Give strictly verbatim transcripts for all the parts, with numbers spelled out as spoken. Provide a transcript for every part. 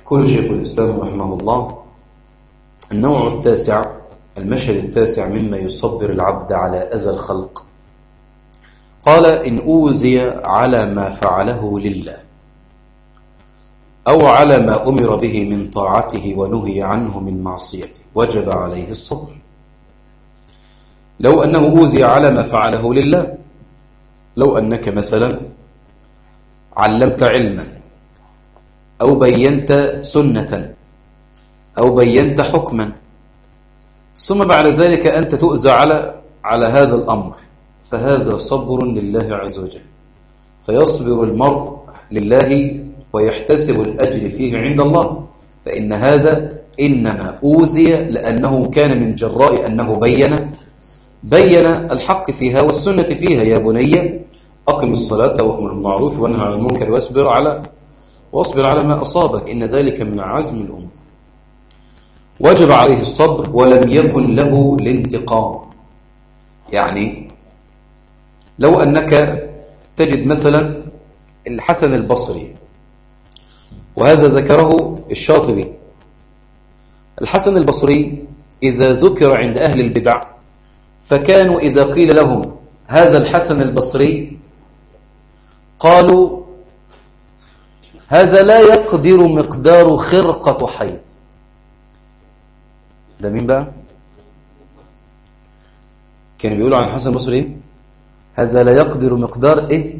يقول شيخ الإسلام رحمه الله: النوع التاسع، المشهد التاسع مما يصبر العبد على أذى الخلق. قال: إن أوذي على ما فعله لله أو على ما أمر به من طاعته ونهي عنه من معصيته وجب عليه الصبر. لو أنه أوذي على ما فعله لله، لو أنك مثلا علمت علما أو بينت سنة أو بينت حكما، ثم بعد ذلك أنت تؤذى على على هذا الأمر، فهذا صبر لله عز وجل، فيصبر المرء لله ويحتسب الأجر فيه عند الله، فإن هذا إنما أوذي لأنه كان من جراء أنه بين بين الحق فيها والسنة فيها. يا بني أقم الصلاة وأمر بالمعروف وانهى عن المنكر واصبر على واصبر على ما أصابك إن ذلك من عزم الأمور. وجب عليه الصبر ولم يكن له الانتقام. يعني لو أنك تجد مثلا الحسن البصري، وهذا ذكره الشاطبي، الحسن البصري إذا ذكر عند أهل البدع فكانوا إذا قيل لهم هذا الحسن البصري قالوا: هذا لا يقدر مقدار خرقة حيض. ده مين بقى؟ كانوا بيقولوا عن الحسن البصري: هذا لا يقدر مقدار إيه؟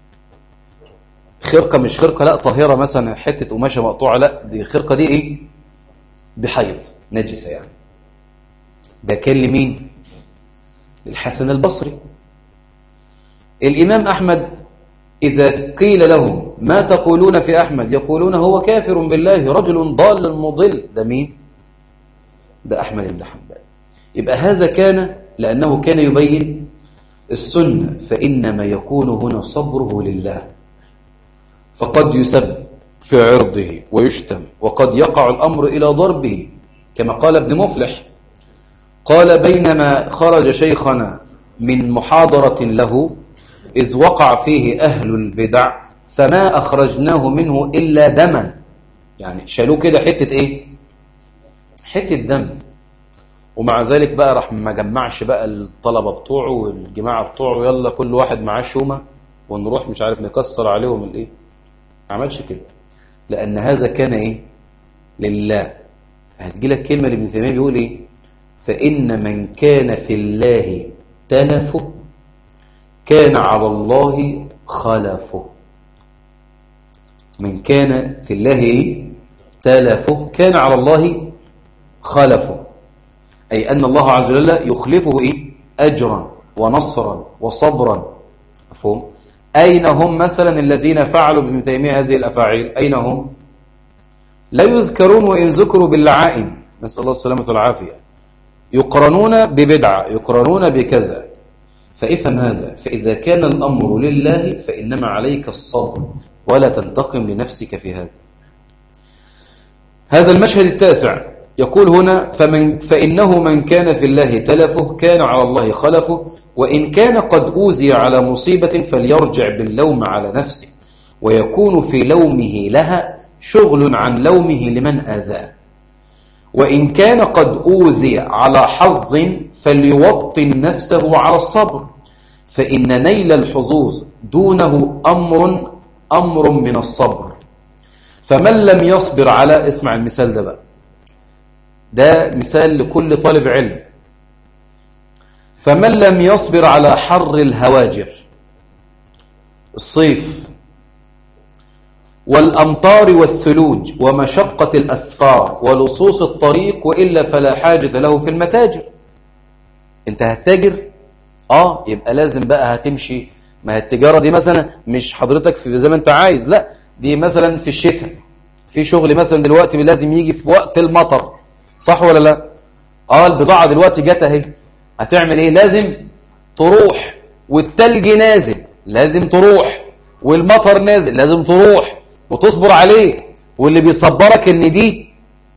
خرقة، مش خرقة لا طاهرة مثلا حتة قماشة مقطوعة، لا دي خرقة دي إيه؟ بحيض نجسة. يعني ده كان لمين؟ الحسن البصري. الإمام أحمد إذا قيل لهم ما تقولون في أحمد يقولون هو كافر بالله رجل ضال مضل. ده مين؟ ده أحمد بن حنبل. يبقى هذا كان لأنه كان يبين السنة، فإنما يكون هنا صبره لله، فقد يسب في عرضه ويشتم، وقد يقع الأمر إلى ضربه، كما قال ابن مفلح، قال: بينما خرج شيخنا من محاضرة له إذ وقع فيه أهل البدع فما أخرجناه منه إلا دما. يعني شالوه كده حتة إيه؟ حتة دم. ومع ذلك بقى راح ما جمعش بقى الطلبة بتوعه والجماعة بتوعه، يلا كل واحد معاه شومة ونروح مش عارف نكسر عليهم الإيه. ما عملش كده، لأن هذا كان إيه؟ لله. هتجيلك كلمة لابن تيمية بيقول إيه؟ فإن من كان في الله تلفه كان على الله خلفه. من كان في الله إيه؟ تلفه كان على الله خلفه، أي أن الله عز وجل يخلفه إيه؟ أجرا ونصرا وصبرا. مفهوم؟ أين هم مثلا الذين فعلوا بابن تيمية هذه الأفاعيل؟ أين هم؟ لا يذكرون، وإن ذكروا باللعائن، نسأل الله السلامة والعافية، يقرنون ببدعة، يقرنون بكذا. فافهم هذا، فإذا كان الأمر لله فإنما عليك الصبر ولا تنتقم لنفسك في هذا. هذا المشهد التاسع يقول هنا: فمن فإنه من كان في الله تلفه كان على الله خلفه، وإن كان قد أوذي على مصيبة فليرجع باللوم على نفسه، ويكون في لومه لها شغل عن لومه لمن أذاه. وإن كان قد أوذي على حظ فليوطن نفسه على الصبر، فإن نيل الحظوظ دونه أمر أمر من الصبر. فمن لم يصبر على، اسمع المثال ده بقى، ده مثال لكل طالب علم. فمن لم يصبر على حر الهواجر، الصيف، والأمطار والثلوج ومشقة الأسفار ولصوص الطريق، وإلا فلا حاجة له في المتاجر. انت هتتاجر؟ اه يبقى لازم بقى هتمشي. ما هي التجارة دي مثلا مش حضرتك في زي ما انت عايز، لا دي مثلا في الشتاء، في شغل مثلا دلوقتي لازم يجي في وقت المطر، صح ولا لا؟ اه البضاعة دلوقتي جت اهي، هتعمل ايه؟ لازم تروح، والتلج نازل لازم تروح، والمطر نازل لازم تروح وتصبر عليه. واللي بيصبرك ان دي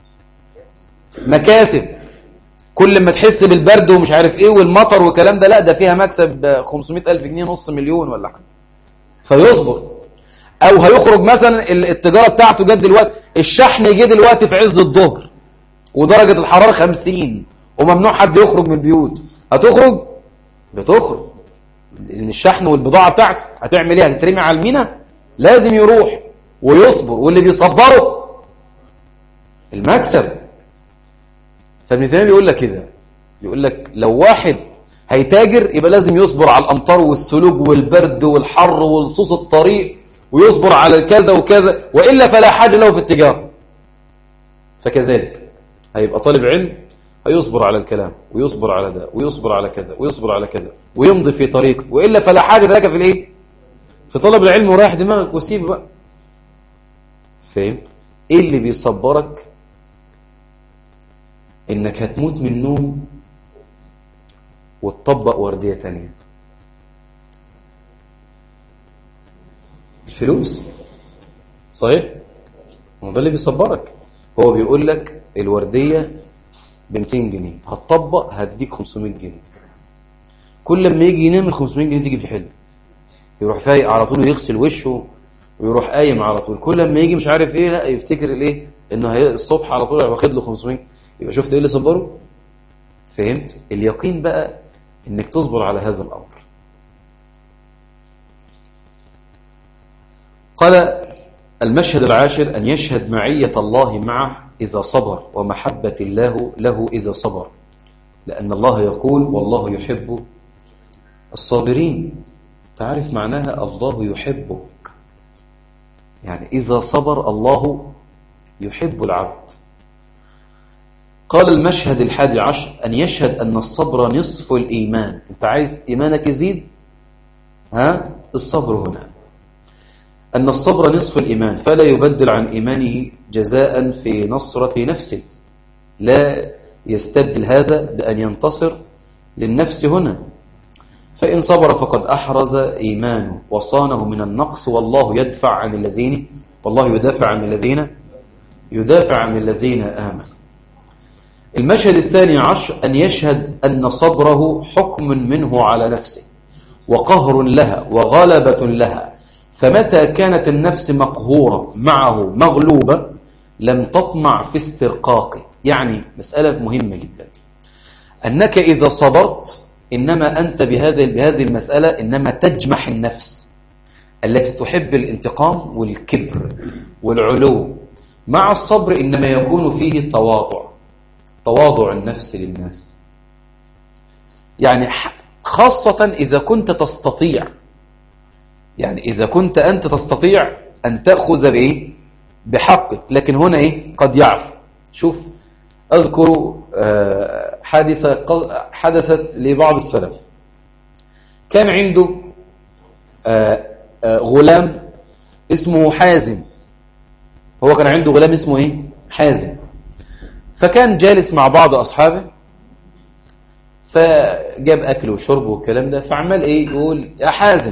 مكاسب، كل ما تحس بالبرد ومش عارف ايه والمطر والكلام ده، لا ده فيها مكسب خمسمائة ألف جنيه، نص مليون ولا حاجه، فيصبر. او هيخرج مثلا التجاره بتاعته جد دلوقتي، الشحن جه دلوقتي في عز الظهر ودرجه الحراره خمسين وممنوع حد يخرج من البيوت، هتخرج؟ بتخرج، لان الشحن والبضاعه بتاعته هتعمل ايه؟ هتترمي على المينا؟ لازم يروح ويصبر، واللي بيصبره المكسب. فابن تيميه بيقول لك كده، يقول لك لو واحد هيتاجر يبقى لازم يصبر على الامطار والسلوج والبرد والحر ولصوص الطريق، ويصبر على كذا وكذا، والا فلا حاجه له في التجاره. فكذلك هيبقى طالب علم هيصبر على الكلام ويصبر على ده ويصبر على كذا ويصبر على كذا ويمضي في طريقه، والا فلا حاجه لك في الايه؟ في طلب العلم، ورايح دماغك وسيب بقى. فهمت؟ ايه اللي بيصبرك؟ انك هتموت من النوم وتطبق ورديه تانية. الفلوس، صحيح؟ هو ده اللي بيصبرك. هو بيقول لك الورديه ب مئتين جنيه، هتطبق هديك خمسمائة جنيه. كل ما يجي ينام ال خمسمائة جنيه تيجي في حلم، يروح فايق على طول ويغسل وشه ويروح قايم على طول. كل ما يجي مش عارف ايه، لا يفتكر الايه، انه هي الصبح على طول واخد له خمسمائة. يبقى شفت ايه اللي صبره؟ فهمت؟ اليقين بقى انك تصبر على هذا الامر. قال المشهد العاشر أن يشهد معية الله معه إذا صبر، ومحبة الله له إذا صبر، لأن الله يقول والله يحب الصابرين. تعرف معناها الله يحبك، يعني إذا صبر الله يحب العبد. قال المشهد الحادي عشر أن يشهد أن الصبر نصف الإيمان. أنت عايز إيمانك يزيد؟ ها؟ الصبر هنا أن الصبر نصف الإيمان، فلا يبدل عن إيمانه جزاء في نصرة نفسه، لا يستبدل هذا بأن ينتصر للنفس هنا. فإن صبر فقد أحرز إيمانه وصانه من النقص، والله يدفع عن الذين والله يدافع عن الذين يدافع عن الذين آمنوا. المشهد الثاني عشر أن يشهد أن صبره حكم منه على نفسه وقهر لها وغلبة لها، فمتى كانت النفس مقهورة معه مغلوبة لم تطمع في استرقاقه. يعني مسألة مهمة جدا، أنك إذا صبرت إنما أنت بهذه بهذه المسألة إنما تجمح النفس التي تحب الانتقام والكبر والعلو. مع الصبر إنما يكون فيه التواضع، تواضع النفس للناس. يعني خاصة إذا كنت تستطيع، يعني إذا كنت أنت تستطيع أن تأخذ بإيه؟ بحقك، لكن هنا إيه؟ قد يعفو. شوف، أذكر حادثة حدثت لبعض السلف. كان عنده غلام اسمه حازم. هو كان عنده غلام اسمه إيه؟ حازم. فكان جالس مع بعض أصحابه، فجاب أكل وشرب والكلام ده، فعمل إيه؟ يقول يا حازم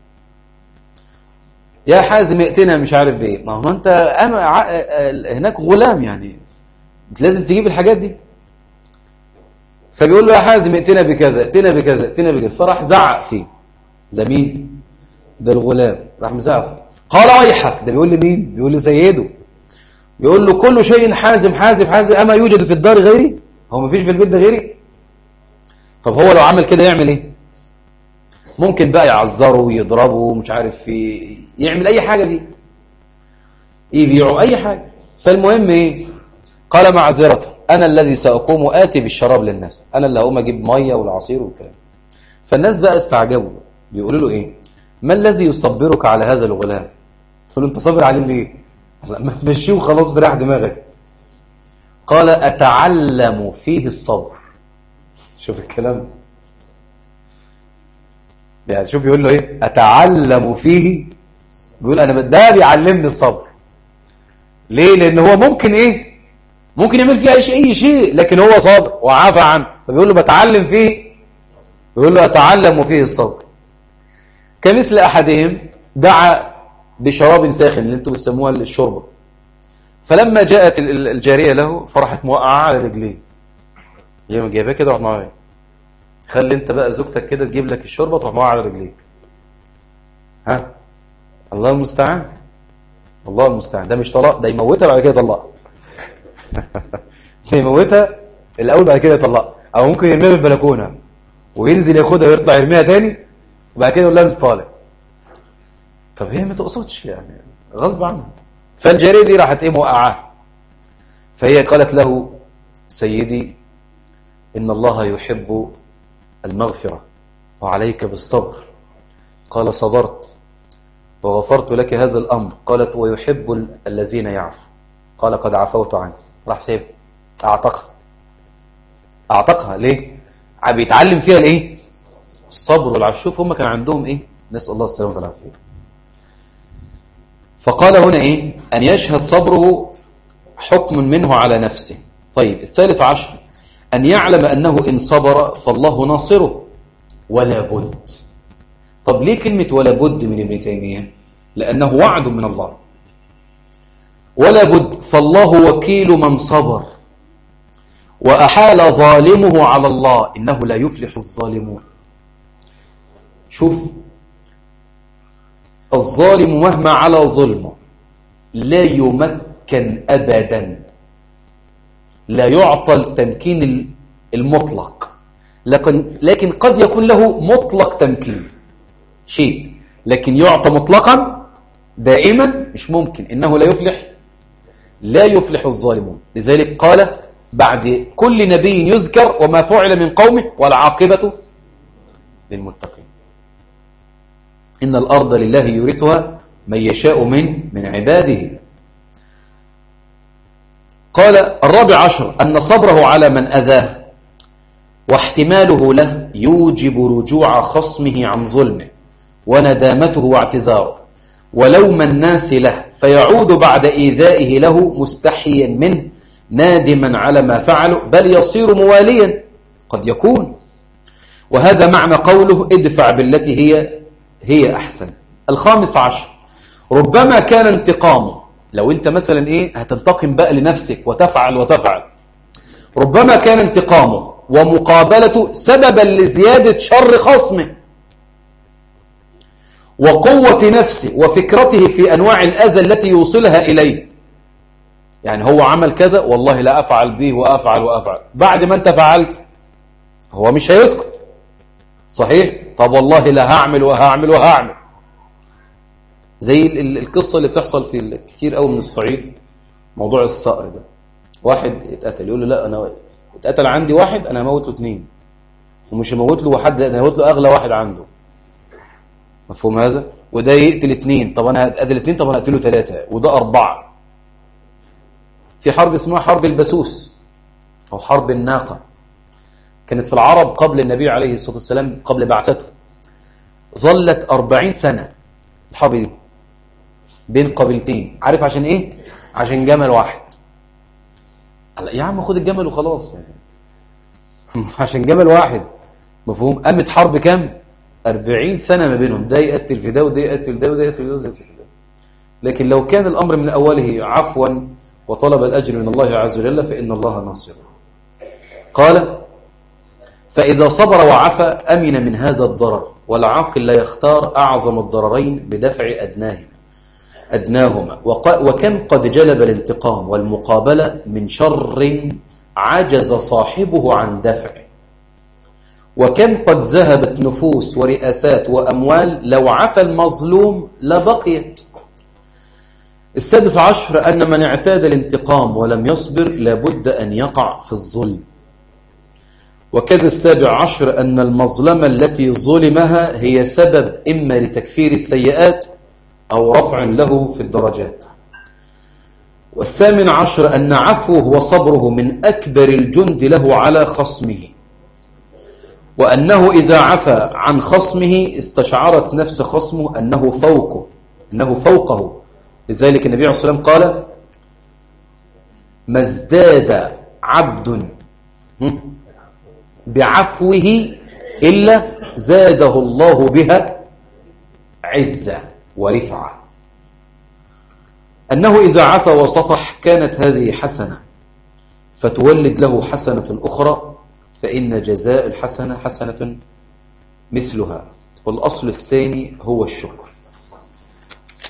يا حازم ائتنا مش عارف بايه. ما هو انت هناك غلام، يعني لازم تجيب الحاجات دي. فبيقول له يا حازم ائتنا بكذا ائتنا بكذا ائتنا بكذا. فراح زعق فيه. ده مين؟ ده الغلام. راح مزعق، قال ويحك. ده بيقول لمين؟ بيقول لسيده. بيقول له كل شيء حازم حازم حازم، اما يوجد في الدار غيري؟ هو مفيش في البيت ده غيري؟ طب هو لو عمل كده يعمل ايه؟ ممكن بقى يعذره ويضربه مش عارف ايه، يعمل اي حاجه فيه، يبيعوا اي حاجه. فالمهم ايه؟ قال معذره، انا الذي ساقوم اتي بالشراب للناس، انا اللي هقوم اجيب ميه والعصير والكلام. فالناس بقى استعجبوا، بيقولوا له ايه؟ ما الذي يصبرك على هذا الغلام؟ قال له انت صابر عليه ليه؟ ما تمشيه وخلاص تريح دماغك. قال اتعلم فيه الصبر. شوف الكلام، يعني شوف بيقول له ايه؟ اتعلم فيه. بيقول انا ده بيعلمني الصبر. ليه؟ لان هو ممكن ايه؟ ممكن يعمل فيه اي شيء اي شيء، لكن هو صابر وعافى عنه. فبيقول له بتعلم فيه، بيقول له اتعلم فيه الصبر. كمثل احدهم دعا بشراب ساخن اللي انتم بتسموها الشوربه، فلما جاءت الجاريه له فرحت موقعه على رجليه. هي جايباه كده راح معايا، خلي انت بقى زوجتك كده تجيب لك الشوربه تروح موقعه على رجليك. ها الله المستعان، الله المستعان. ده مش طلاق، ده يموتها بعد كده يطلقها. يموتها الاول بعد كده يطلقها، او ممكن يرميها بالبلكونه وينزل ياخدها ويطلع يرميها تاني وبعد كده يقول لها انت طالق. طب هي ما تقصدش يعني، غصب عنها. فالجاريه دي راحت ايه موقعاه، فهي قالت له سيدي ان الله يحب المغفره وعليك بالصبر. قال صبرت وغفرت لك هذا الامر. قالت ويحب الذين يعفو. قال قد عفوت عنه. راح سيب اعتقها. اعتقها ليه؟ بيتعلم فيها الايه؟ الصبر والعفو. شوف هم كان عندهم ايه؟ نسال الله السلامه والعافيه. فقال هنا ايه؟ ان يشهد صبره حكم منه على نفسه. طيب الثالث عشر ان يعلم انه ان صبر فالله ناصره ولا بد. طب ليه كلمه ولا بد من ابن تيميه؟ لانه وعد من الله. ولا بد، فالله وكيل من صبر وأحال ظالمه على الله إنه لا يفلح الظالمون. شوف، الظالم مهما على ظلمه لا يمكن أبدا، لا يعطى التمكين المطلق، لكن, لكن قد يكون له مطلق تمكين شيء، لكن يعطى مطلقا دائما مش ممكن. إنه لا يفلح لا يفلح الظالمون. لذلك قال بعد كل نبي يذكر وما فعل من قومه والعاقبة للمتقين. إن الأرض لله يورثها من يشاء من من عباده. قال الرابع عشر أن صبره على من أذاه واحتماله له يوجب رجوع خصمه عن ظلمه وندامته واعتذاره ولوم الناس له، فيعود بعد إيذائه له مستحيا منه نادما على ما فعله، بل يصير مواليا قد يكون. وهذا معنى قوله ادفع بالتي هي هي أحسن. الخامس عشر ربما كان انتقامه، لو انت مثلا ايه هتنتقم بقى لنفسك وتفعل وتفعل، ربما كان انتقامه ومقابلته سببا لزيادة شر خصمه وقوة نفسه وفكرته في أنواع الأذى التي يوصلها إليه. يعني هو عمل كذا، والله لا أفعل به وأفعل وأفعل. بعد ما أنت فعلت هو مش هيسكت، صحيح؟ طب والله لا هعمل وهعمل وهعمل. زي القصة اللي بتحصل في كثير قوي من الصعيد، موضوع الصقر ده. واحد اتقتل، يقول له لا أنا اتقتل عندي واحد أنا هموت له اثنين، ومش هموت له واحد، أنا هموت له أغلى واحد عنده. مفهوم هذا؟ وده يقتل اثنين، طب أنا هقتل اثنين، طب أنا هقتله ثلاثة، وده أربعة. في حرب اسمها حرب البسوس أو حرب الناقة، كانت في العرب قبل النبي عليه الصلاة والسلام، قبل بعثته. ظلت أربعين سنة الحرب دي بين قبيلتين. عارف عشان إيه؟ عشان جمل واحد. يا عم خد الجمل وخلاص يعني. عشان جمل واحد. مفهوم؟ قامت حرب كام؟ أربعين سنة ما بينهم، ده يقتل في ده وده يقتل ده وده يقتل في ده. لكن لو كان الأمر من أوله عفوا وطلب الأجر من الله عز وجل فإن الله ناصر. قال فإذا صبر وعفى أمن من هذا الضرر، والعاقل لا يختار أعظم الضررين بدفع أدناهما أدناهما وكم قد جلب الانتقام والمقابلة من شر عجز صاحبه عن دفعه، وكم قد ذهبت نفوس ورئاسات وأموال لو عفى المظلوم لبقيت. السادس عشر أن من اعتاد الانتقام ولم يصبر لابد أن يقع في الظلم. وكذا السابع عشر أن المظلمة التي ظلمها هي سبب إما لتكفير السيئات أو رفع له في الدرجات. والثامن عشر أن عفوه وصبره من أكبر الجند له على خصمه، وأنه إذا عفى عن خصمه استشعرت نفس خصمه أنه فوقه أنه فوقه. لذلك النبي عليه الصلاة والسلام قال ما ازداد عبد بعفوه إلا زاده الله بها عزة ورفعة. أنه إذا عفى وصفح كانت هذه حسنة فتولد له حسنة أخرى، فإن جزاء الحسنة حسنة مثلها. والأصل الثاني هو الشكر.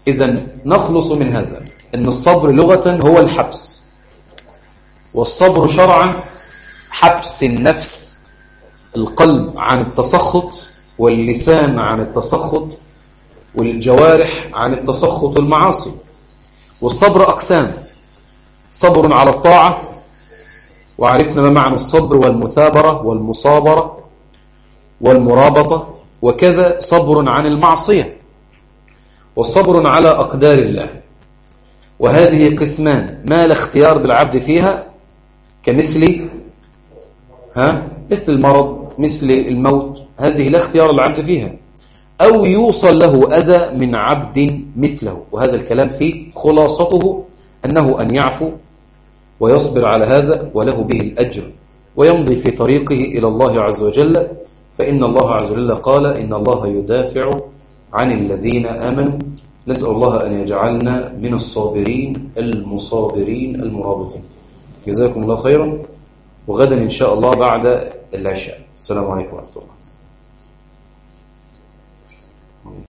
إذن نخلص من هذا أن الصبر لغة هو الحبس، والصبر شرعا حبس النفس، القلب عن التسخط، واللسان عن التسخط، والجوارح عن التسخط والمعاصي. والصبر أقسام: صبر على الطاعة، وعرفنا ما معنى الصبر، والمثابرة والمصابرة والمرابطة، وكذا صبر عن المعصية، وصبر على أقدار الله. وهذه قسمان ما لا اختيار للعبد فيها، كمثل ها مثل المرض، مثل الموت، هذه لا اختيار للعبد فيها، أو يوصل له أذى من عبد مثله. وهذا الكلام فيه خلاصته أنه أن يعفو ويصبر على هذا، وله به الأجر، ويمضي في طريقه إلى الله عز وجل، فإن الله عز وجل قال: إن الله يدافع عن الذين آمنوا. نسأل الله أن يجعلنا من الصابرين المصابرين المرابطين. جزاكم الله خيرا، وغدا إن شاء الله بعد العشاء. السلام عليكم ورحمة الله.